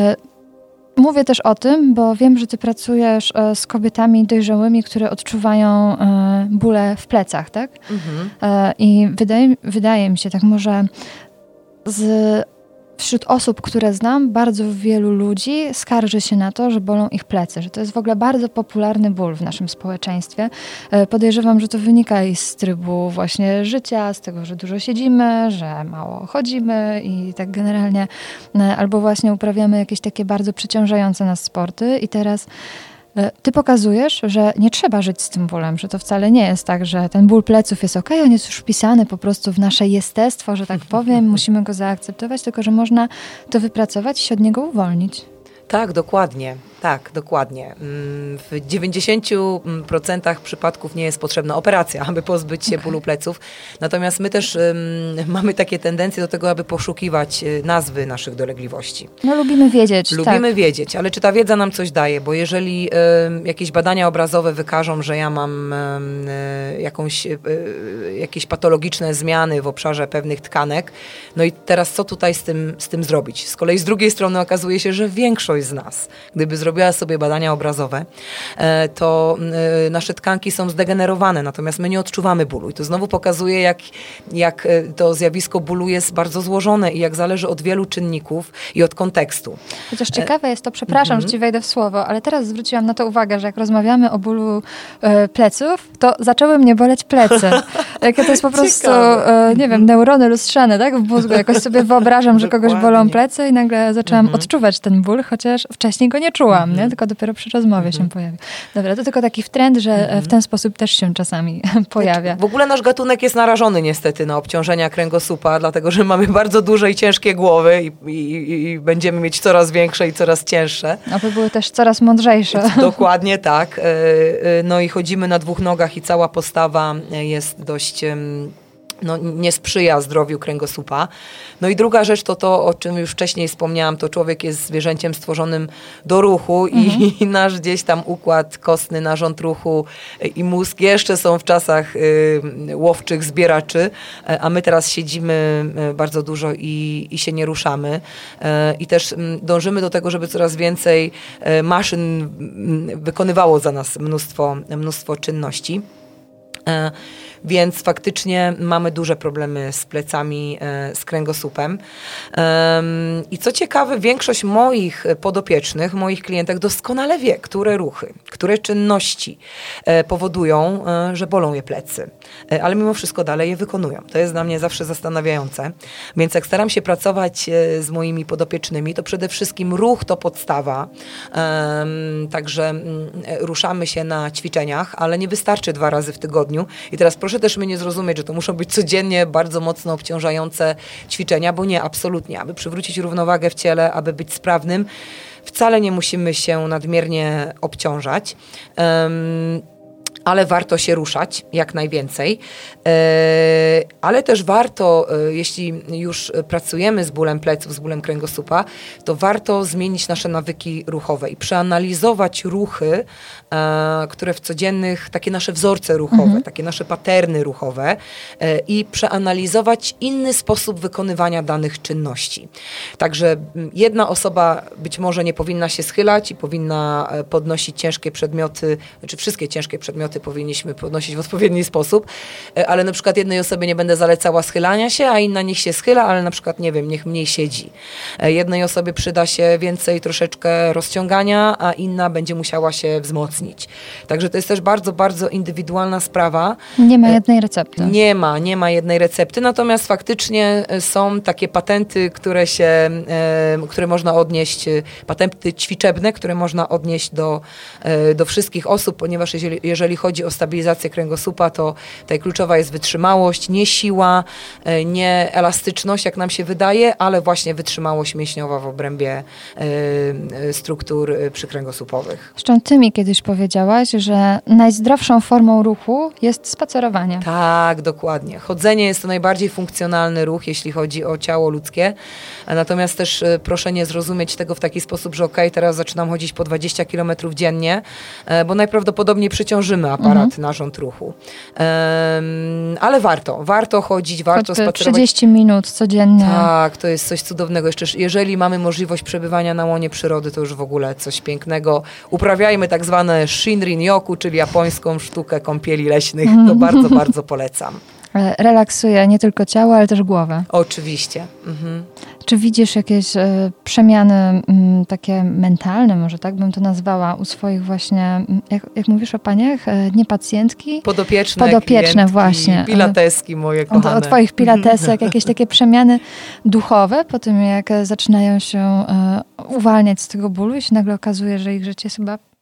Mówię też o tym, bo wiem, że ty pracujesz z kobietami dojrzałymi, które odczuwają bóle w plecach, tak? I wydaje mi się, tak może wśród osób, które znam, bardzo wielu ludzi skarży się na to, że bolą ich plecy, że to jest w ogóle bardzo popularny ból w naszym społeczeństwie. Podejrzewam, że to wynika i z trybu właśnie życia, z tego, że dużo siedzimy, że mało chodzimy i tak generalnie, albo właśnie uprawiamy jakieś takie bardzo przeciążające nas sporty i teraz Ty pokazujesz, że nie trzeba żyć z tym bólem, że to wcale nie jest tak, że ten ból pleców jest okej, on jest już wpisany po prostu w nasze jestestwo, że tak powiem, musimy go zaakceptować, tylko że można to wypracować i się od niego uwolnić. Tak, dokładnie. Tak, dokładnie. W 90% przypadków nie jest potrzebna operacja, aby pozbyć się bólu pleców. Natomiast my też mamy takie tendencje do tego, aby poszukiwać nazwy naszych dolegliwości. No lubimy wiedzieć. Lubimy wiedzieć, ale czy ta wiedza nam coś daje? Bo jeżeli jakieś badania obrazowe wykażą, że ja mam jakieś patologiczne zmiany w obszarze pewnych tkanek, no i teraz co tutaj z tym zrobić? Z kolei z drugiej strony okazuje się, że większość z nas, gdyby zrobiła sobie badania obrazowe, to nasze tkanki są zdegenerowane, natomiast my nie odczuwamy bólu. I to znowu pokazuje, jak to zjawisko bólu jest bardzo złożone i jak zależy od wielu czynników i od kontekstu. Chociaż ciekawe jest to, przepraszam, że ci wejdę w słowo, ale teraz zwróciłam na to uwagę, że jak rozmawiamy o bólu pleców, to zaczęły mnie boleć plecy. Jakie to jest po prostu, nie wiem, neurony lustrzane, tak? W mózgu jakoś sobie wyobrażam, że kogoś bolą plecy i nagle zaczęłam odczuwać ten ból, chociaż wcześniej go nie czułam, nie? Tylko dopiero przy rozmowie się pojawił. Dobra, to tylko taki trend, że w ten sposób też się czasami pojawia. W ogóle nasz gatunek jest narażony niestety na obciążenia kręgosłupa, dlatego że mamy bardzo duże i ciężkie głowy i będziemy mieć coraz większe i coraz cięższe. Aby były też coraz mądrzejsze. Dokładnie tak. No i chodzimy na dwóch nogach i cała postawa jest dość... nie sprzyja zdrowiu kręgosłupa. No i druga rzecz to, o czym już wcześniej wspomniałam, to człowiek jest zwierzęciem stworzonym do ruchu i nasz gdzieś tam układ kostny, narząd ruchu i mózg jeszcze są w czasach łowczych zbieraczy, a my teraz siedzimy bardzo dużo i się nie ruszamy. I też dążymy do tego, żeby coraz więcej maszyn wykonywało za nas mnóstwo czynności. Więc faktycznie mamy duże problemy z plecami, z kręgosłupem. I co ciekawe, większość moich podopiecznych, moich klientek doskonale wie, które ruchy, które czynności powodują, że bolą je plecy. Ale mimo wszystko dalej je wykonują. To jest dla mnie zawsze zastanawiające. Więc jak staram się pracować z moimi podopiecznymi, to przede wszystkim ruch to podstawa. Także ruszamy się na ćwiczeniach, ale nie wystarczy 2 razy w tygodniu. I teraz proszę też mnie nie zrozumieć, że to muszą być codziennie bardzo mocno obciążające ćwiczenia, bo nie, absolutnie. Aby przywrócić równowagę w ciele, aby być sprawnym, wcale nie musimy się nadmiernie obciążać. Ale warto się ruszać jak najwięcej, ale też warto, jeśli już pracujemy z bólem pleców, z bólem kręgosłupa, to warto zmienić nasze nawyki ruchowe i przeanalizować ruchy, które w codziennych, takie nasze wzorce ruchowe, takie nasze paterny ruchowe i przeanalizować inny sposób wykonywania danych czynności. Także jedna osoba być może nie powinna się schylać i powinna podnosić ciężkie przedmioty, znaczy wszystkie ciężkie przedmioty powinniśmy podnosić w odpowiedni sposób, ale na przykład jednej osobie nie będę zalecała schylania się, a inna niech się schyla, ale na przykład, nie wiem, niech mniej siedzi. Jednej osobie przyda się więcej troszeczkę rozciągania, a inna będzie musiała się wzmocnić. Także to jest też bardzo, bardzo indywidualna sprawa. Nie ma jednej recepty. Nie ma jednej recepty, natomiast faktycznie są takie patenty, które można odnieść, patenty ćwiczebne, które można odnieść do wszystkich osób, ponieważ jeżeli chodzi o stabilizację kręgosłupa, to tutaj kluczowa jest wytrzymałość, nie siła, nie elastyczność, jak nam się wydaje, ale właśnie wytrzymałość mięśniowa w obrębie struktur przykręgosłupowych. Zresztą ty mi kiedyś powiedziałaś, że najzdrowszą formą ruchu jest spacerowanie. Tak, dokładnie. Chodzenie jest to najbardziej funkcjonalny ruch, jeśli chodzi o ciało ludzkie. Natomiast też proszę nie zrozumieć tego w taki sposób, że teraz zaczynam chodzić po 20 km dziennie, bo najprawdopodobniej przyciążymy aparat, narząd ruchu. Ale warto chodzić, warto spacerować. 30 minut codziennie. Tak, to jest coś cudownego. Jeszcze jeżeli mamy możliwość przebywania na łonie przyrody, to już w ogóle coś pięknego. Uprawiajmy tak zwane Shinrin-yoku, czyli japońską sztukę kąpieli leśnych. To bardzo, bardzo polecam. Relaksuje nie tylko ciało, ale też głowę. Oczywiście. Czy widzisz jakieś przemiany takie mentalne, może tak bym to nazwała, u swoich właśnie, jak mówisz o paniach, nie pacjentki? Podopieczne właśnie. Pilateski moje kochane. O twoich pilatesek, jakieś takie przemiany duchowe po tym, jak zaczynają się uwalniać z tego bólu i się nagle okazuje, że ich życie jest chyba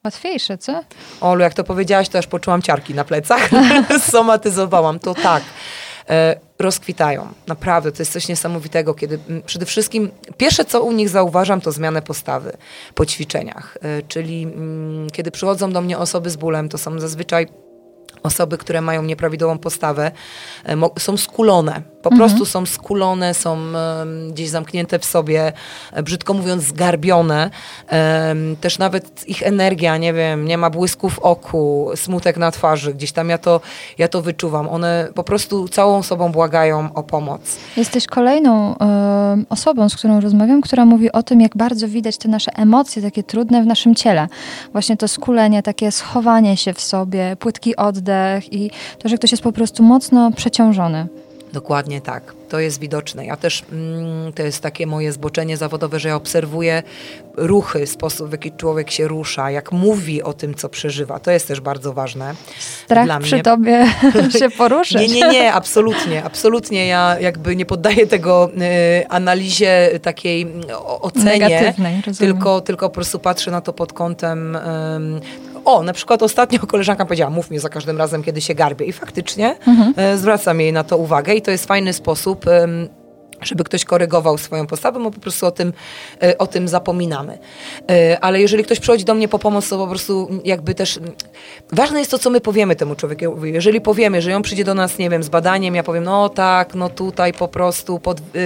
Łatwiejsze, co? Olu, jak to powiedziałaś, to aż poczułam ciarki na plecach. Somatyzowałam. To tak. Rozkwitają. Naprawdę, to jest coś niesamowitego, kiedy przede wszystkim pierwsze, co u nich zauważam, to zmianę postawy po ćwiczeniach. Czyli kiedy przychodzą do mnie osoby z bólem, to są zazwyczaj osoby, które mają nieprawidłową postawę, są skulone. Po prostu są skulone, są gdzieś zamknięte w sobie, brzydko mówiąc zgarbione. Też nawet ich energia, nie wiem, nie ma błysku w oku, smutek na twarzy. Gdzieś tam ja to wyczuwam. One po prostu całą sobą błagają o pomoc. Jesteś kolejną osobą, z którą rozmawiam, która mówi o tym, jak bardzo widać te nasze emocje takie trudne w naszym ciele. Właśnie to skulenie, takie schowanie się w sobie, płytki oddech i to, że ktoś jest po prostu mocno przeciążony. Dokładnie tak. To jest widoczne. Ja też, to jest takie moje zboczenie zawodowe, że ja obserwuję ruchy, sposób, w jaki człowiek się rusza, jak mówi o tym, co przeżywa. To jest też bardzo ważne. Strach dla przy mnie. tobie się poruszyć. Nie, absolutnie. Absolutnie ja jakby nie poddaję tego analizie takiej ocenie. Negatywnej, rozumiem. Tylko po prostu patrzę na to pod kątem na przykład ostatnio koleżanka powiedziała, mów mi za każdym razem, kiedy się garbię. I faktycznie zwracam jej na to uwagę i to jest fajny sposób, żeby ktoś korygował swoją postawę, bo po prostu o tym zapominamy. Ale jeżeli ktoś przychodzi do mnie po pomoc, to po prostu jakby też ważne jest to, co my powiemy temu człowiekowi. Jeżeli powiemy, że on przyjdzie do nas, nie wiem, z badaniem, ja powiem, no tak, no tutaj po prostu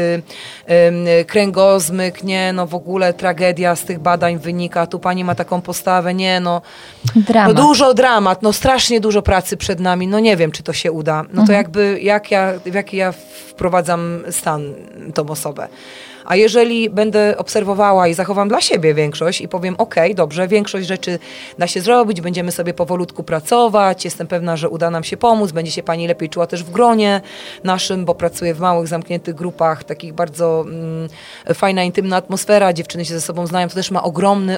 kręgozmyk, nie, no w ogóle tragedia z tych badań wynika, tu pani ma taką postawę, nie, no Dramat. no dużo dramat, no strasznie dużo pracy przed nami, no nie wiem, czy to się uda. No to jakby w jaki ja wprowadzam stan tą osobę. A jeżeli będę obserwowała i zachowam dla siebie większość i powiem, okej, dobrze, większość rzeczy da się zrobić, będziemy sobie powolutku pracować, jestem pewna, że uda nam się pomóc, będzie się pani lepiej czuła też w gronie naszym, bo pracuję w małych, zamkniętych grupach, takich bardzo fajna, intymna atmosfera, dziewczyny się ze sobą znają, to też ma ogromny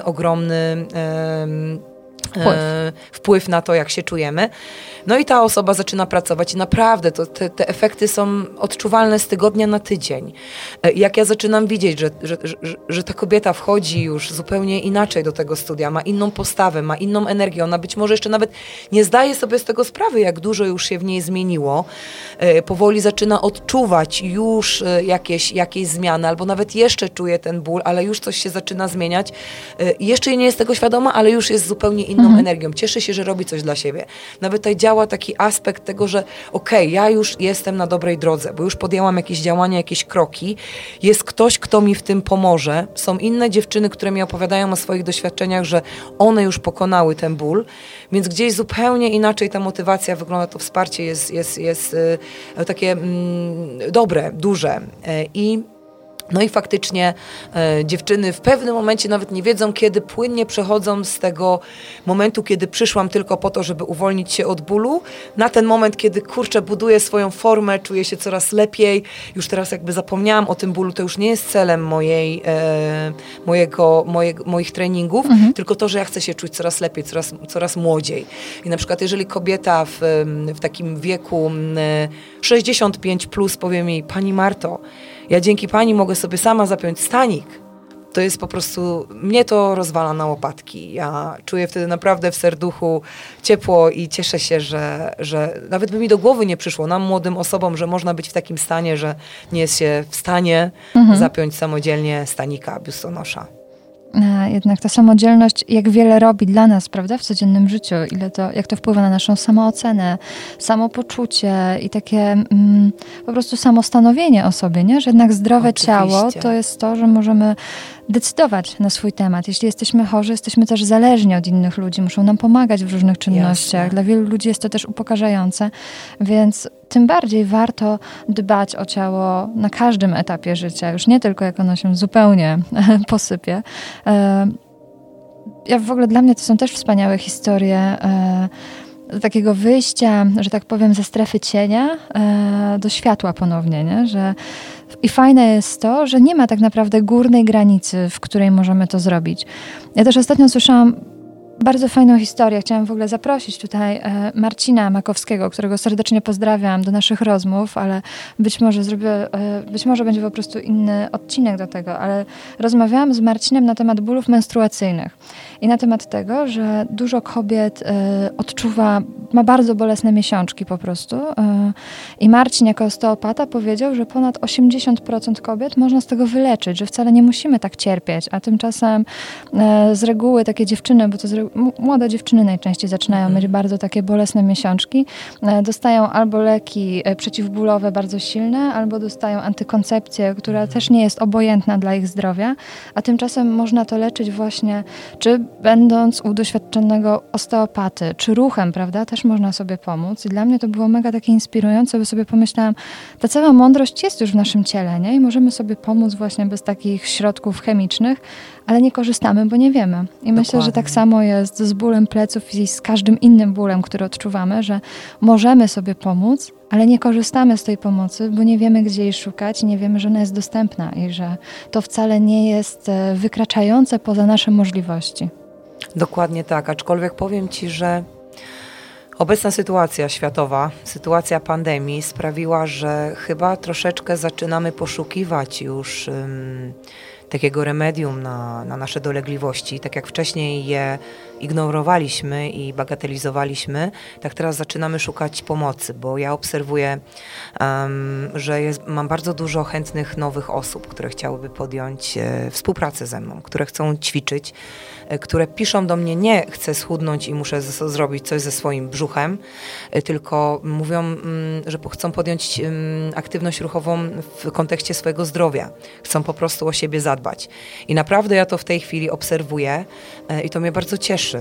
wpływ na to, jak się czujemy. No i ta osoba zaczyna pracować i naprawdę te efekty są odczuwalne z tygodnia na tydzień. Jak ja zaczynam widzieć, że ta kobieta wchodzi już zupełnie inaczej do tego studia, ma inną postawę, ma inną energię, ona być może jeszcze nawet nie zdaje sobie z tego sprawy, jak dużo już się w niej zmieniło. Powoli zaczyna odczuwać już jakieś zmiany, albo nawet jeszcze czuje ten ból, ale już coś się zaczyna zmieniać. Jeszcze nie jest tego świadoma, ale już jest zupełnie inną energią. Cieszy się, że robi coś dla siebie. Nawet tutaj działa taki aspekt tego, że ja już jestem na dobrej drodze, bo już podjęłam jakieś działania, jakieś kroki. Jest ktoś, kto mi w tym pomoże. Są inne dziewczyny, które mi opowiadają o swoich doświadczeniach, że one już pokonały ten ból, więc gdzieś zupełnie inaczej ta motywacja wygląda, to wsparcie jest takie dobre, duże. No i faktycznie dziewczyny w pewnym momencie nawet nie wiedzą, kiedy płynnie przechodzą z tego momentu, kiedy przyszłam tylko po to, żeby uwolnić się od bólu, na ten moment, kiedy buduję swoją formę, czuję się coraz lepiej, już teraz jakby zapomniałam o tym bólu, to już nie jest celem moich treningów, tylko to, że ja chcę się czuć coraz lepiej, coraz młodziej. I na przykład jeżeli kobieta w takim wieku 65+ powie mi, pani Marto, ja dzięki pani mogę sobie sama zapiąć stanik. To jest po prostu, mnie to rozwala na łopatki. Ja czuję wtedy naprawdę w serduchu ciepło i cieszę się, że nawet by mi do głowy nie przyszło, nam młodym osobom, że można być w takim stanie, że nie jest się w stanie zapiąć samodzielnie stanika, biustonosza. Jednak ta samodzielność, jak wiele robi dla nas, prawda, w codziennym życiu, jak to wpływa na naszą samoocenę, samopoczucie i takie po prostu samostanowienie o sobie, nie? Że jednak zdrowe Oczywiście. ciało to jest to, że możemy decydować na swój temat. Jeśli jesteśmy chorzy, jesteśmy też zależni od innych ludzi, muszą nam pomagać w różnych czynnościach. Jasne. Dla wielu ludzi jest to też upokarzające, więc tym bardziej warto dbać o ciało na każdym etapie życia, już nie tylko jak ono się zupełnie posypie. W ogóle dla mnie to są też wspaniałe historie takiego wyjścia, że tak powiem, ze strefy cienia do światła ponownie, nie? I fajne jest to, że nie ma tak naprawdę górnej granicy, w której możemy to zrobić. Ja też ostatnio słyszałam bardzo fajną historię. Chciałam w ogóle zaprosić tutaj Marcina Makowskiego, którego serdecznie pozdrawiam, do naszych rozmów, ale być może będzie po prostu inny odcinek do tego, ale rozmawiałam z Marcinem na temat bólów menstruacyjnych i na temat tego, że dużo kobiet ma bardzo bolesne miesiączki po prostu i Marcin jako osteopata powiedział, że ponad 80% kobiet można z tego wyleczyć, że wcale nie musimy tak cierpieć, a tymczasem z reguły takie dziewczyny, bo to młode dziewczyny najczęściej zaczynają mieć bardzo takie bolesne miesiączki, dostają albo leki przeciwbólowe bardzo silne, albo dostają antykoncepcję, która też nie jest obojętna dla ich zdrowia, a tymczasem można to leczyć właśnie, czy będąc u doświadczonego osteopaty, czy ruchem, prawda, też można sobie pomóc. I dla mnie to było mega takie inspirujące, bo sobie pomyślałam, ta cała mądrość jest już w naszym ciele, nie? I możemy sobie pomóc właśnie bez takich środków chemicznych, ale nie korzystamy, bo nie wiemy. I myślę, że tak samo jest z bólem pleców i z każdym innym bólem, który odczuwamy, że możemy sobie pomóc, ale nie korzystamy z tej pomocy, bo nie wiemy, gdzie jej szukać i nie wiemy, że ona jest dostępna i że to wcale nie jest wykraczające poza nasze możliwości. Dokładnie tak, aczkolwiek powiem Ci, że obecna sytuacja światowa, sytuacja pandemii sprawiła, że chyba troszeczkę zaczynamy poszukiwać już takiego remedium na nasze dolegliwości. Tak jak wcześniej je ignorowaliśmy i bagatelizowaliśmy, tak teraz zaczynamy szukać pomocy, bo ja obserwuję, że mam bardzo dużo chętnych nowych osób, które chciałyby podjąć współpracę ze mną, które chcą ćwiczyć, które piszą do mnie, nie chcę schudnąć i muszę zrobić coś ze swoim brzuchem, tylko mówią, że chcą podjąć aktywność ruchową w kontekście swojego zdrowia. Chcą po prostu o siebie zadbać. I naprawdę ja to w tej chwili obserwuję i to mnie bardzo cieszy.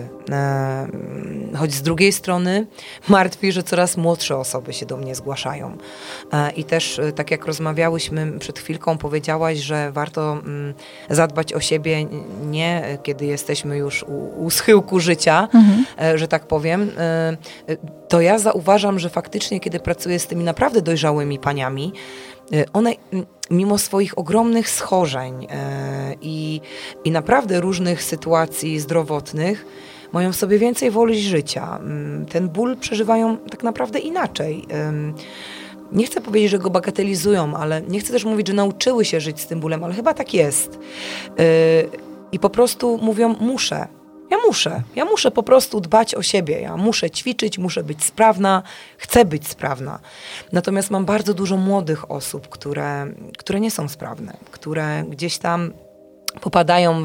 Choć z drugiej strony martwi, że coraz młodsze osoby się do mnie zgłaszają. I też, tak jak rozmawiałyśmy przed chwilką, powiedziałaś, że warto zadbać o siebie nie kiedy jesteśmy już u schyłku życia, że tak powiem. To ja zauważam, że faktycznie, kiedy pracuję z tymi naprawdę dojrzałymi paniami, one mimo swoich ogromnych schorzeń i naprawdę różnych sytuacji zdrowotnych mają w sobie więcej woli życia. Ten ból przeżywają tak naprawdę inaczej. Nie chcę powiedzieć, że go bagatelizują, ale nie chcę też mówić, że nauczyły się żyć z tym bólem, ale chyba tak jest. I po prostu mówią, ja muszę po prostu dbać o siebie, ja muszę ćwiczyć, muszę być sprawna, chcę być sprawna. Natomiast mam bardzo dużo młodych osób, które nie są sprawne, które gdzieś tam popadają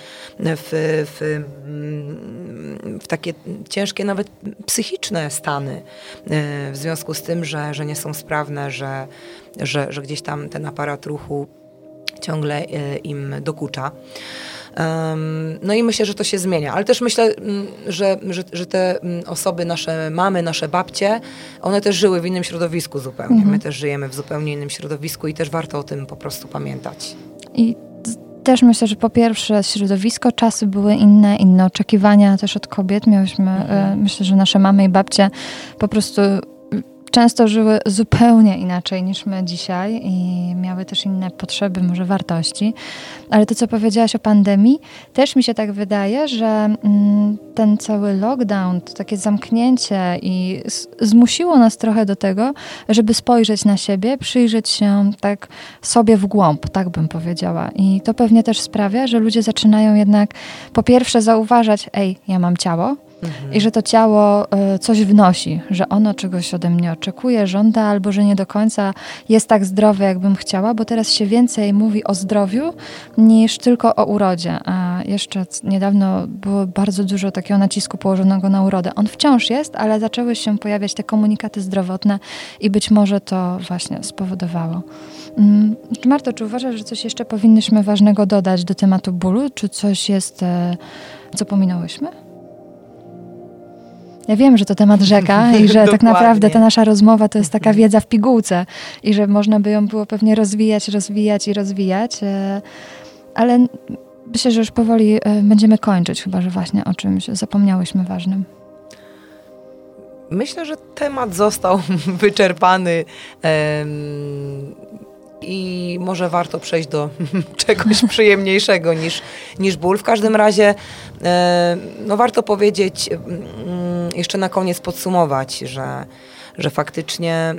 w takie ciężkie, nawet psychiczne stany w związku z tym, że nie są sprawne, że gdzieś tam ten aparat ruchu ciągle im dokucza. No i myślę, że to się zmienia, ale też myślę, że te osoby, nasze mamy, nasze babcie, one też żyły w innym środowisku zupełnie. My też żyjemy w zupełnie innym środowisku i też warto o tym po prostu pamiętać. I też myślę, że po pierwsze środowisko, czasy były inne oczekiwania też od kobiet. Myślę, że nasze mamy i babcie po prostu często żyły zupełnie inaczej niż my dzisiaj i miały też inne potrzeby, może wartości. Ale to, co powiedziałaś o pandemii, też mi się tak wydaje, że ten cały lockdown, to takie zamknięcie i zmusiło nas trochę do tego, żeby spojrzeć na siebie, przyjrzeć się tak sobie w głąb, tak bym powiedziała. I to pewnie też sprawia, że ludzie zaczynają jednak po pierwsze zauważać, ja mam ciało, i że to ciało coś wnosi, że ono czegoś ode mnie oczekuje, żąda, albo że nie do końca jest tak zdrowe, jakbym chciała, bo teraz się więcej mówi o zdrowiu niż tylko o urodzie. A jeszcze niedawno było bardzo dużo takiego nacisku położonego na urodę. On wciąż jest, ale zaczęły się pojawiać te komunikaty zdrowotne i być może to właśnie spowodowało. Marto, czy uważasz, że coś jeszcze powinnyśmy ważnego dodać do tematu bólu? Czy coś jest, co pominęłyśmy? Ja wiem, że to temat rzeka i że tak naprawdę ta nasza rozmowa to jest taka wiedza w pigułce i że można by ją było pewnie rozwijać, ale myślę, że już powoli będziemy kończyć, chyba że właśnie o czymś zapomniałyśmy ważnym. Myślę, że temat został wyczerpany i może warto przejść do czegoś przyjemniejszego niż ból. W każdym razie warto powiedzieć, jeszcze na koniec podsumować, że faktycznie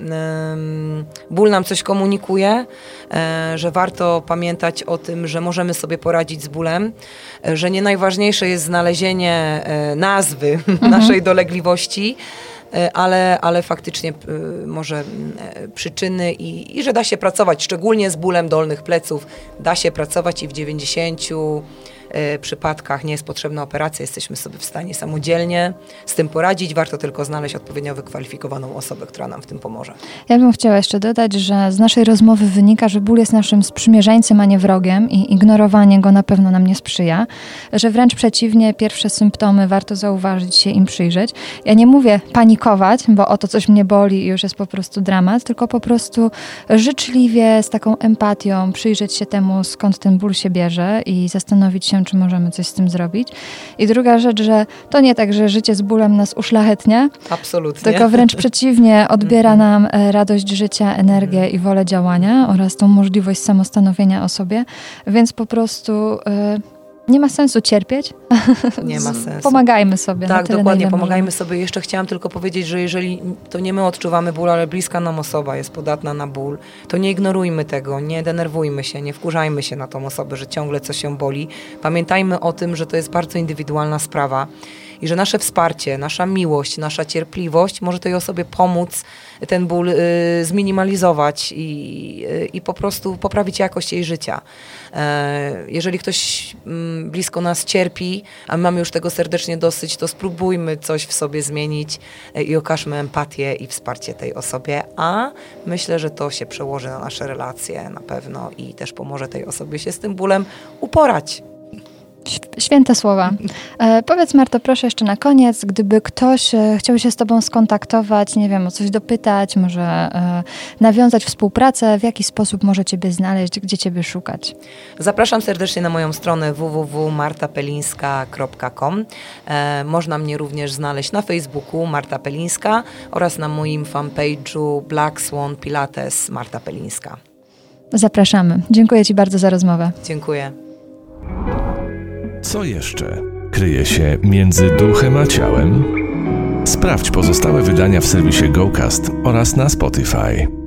ból nam coś komunikuje, że warto pamiętać o tym, że możemy sobie poradzić z bólem, że nie najważniejsze jest znalezienie nazwy naszej dolegliwości, ale faktycznie może przyczyny i że da się pracować, szczególnie z bólem dolnych pleców, da się pracować i w 90 przypadkach nie jest potrzebna operacja, jesteśmy sobie w stanie samodzielnie z tym poradzić. Warto tylko znaleźć odpowiednio wykwalifikowaną osobę, która nam w tym pomoże. Ja bym chciała jeszcze dodać, że z naszej rozmowy wynika, że ból jest naszym sprzymierzeńcem, a nie wrogiem i ignorowanie go na pewno nam nie sprzyja, że wręcz przeciwnie, pierwsze symptomy warto zauważyć, się im przyjrzeć. Ja nie mówię panikować, bo oto coś mnie boli i już jest po prostu dramat, tylko po prostu życzliwie, z taką empatią przyjrzeć się temu, skąd ten ból się bierze i zastanowić się, czy możemy coś z tym zrobić. I druga rzecz, że to nie tak, że życie z bólem nas uszlachetnia. Absolutnie. Tylko wręcz przeciwnie, odbiera nam radość życia, energię i wolę działania oraz tą możliwość samostanowienia o sobie. Więc po prostu nie ma sensu cierpieć. Nie ma sensu. Pomagajmy sobie. Tak, na tyle, dokładnie, na ile pomagajmy możemy. sobie. Jeszcze chciałam tylko powiedzieć, że jeżeli to nie my odczuwamy ból, ale bliska nam osoba jest podatna na ból, to nie ignorujmy tego, nie denerwujmy się, nie wkurzajmy się na tą osobę, że ciągle coś się boli. Pamiętajmy o tym, że to jest bardzo indywidualna sprawa i że nasze wsparcie, nasza miłość, nasza cierpliwość może tej osobie pomóc ten ból zminimalizować i po prostu poprawić jakość jej życia. Jeżeli ktoś blisko nas cierpi, a my mamy już tego serdecznie dosyć, to spróbujmy coś w sobie zmienić i okażmy empatię i wsparcie tej osobie, a myślę, że to się przełoży na nasze relacje na pewno i też pomoże tej osobie się z tym bólem uporać. Święte słowa. Powiedz, Marto, proszę jeszcze na koniec, gdyby ktoś chciał się z Tobą skontaktować, nie wiem, o coś dopytać, może nawiązać współpracę, w jaki sposób może Ciebie znaleźć, gdzie Ciebie szukać? Zapraszam serdecznie na moją stronę www.martapelińska.com. Można mnie również znaleźć na Facebooku Marta Pelińska oraz na moim fanpage'u Black Swan Pilates Marta Pelińska. Zapraszamy. Dziękuję Ci bardzo za rozmowę. Dziękuję. Co jeszcze kryje się między duchem a ciałem? Sprawdź pozostałe wydania w serwisie GoCast oraz na Spotify.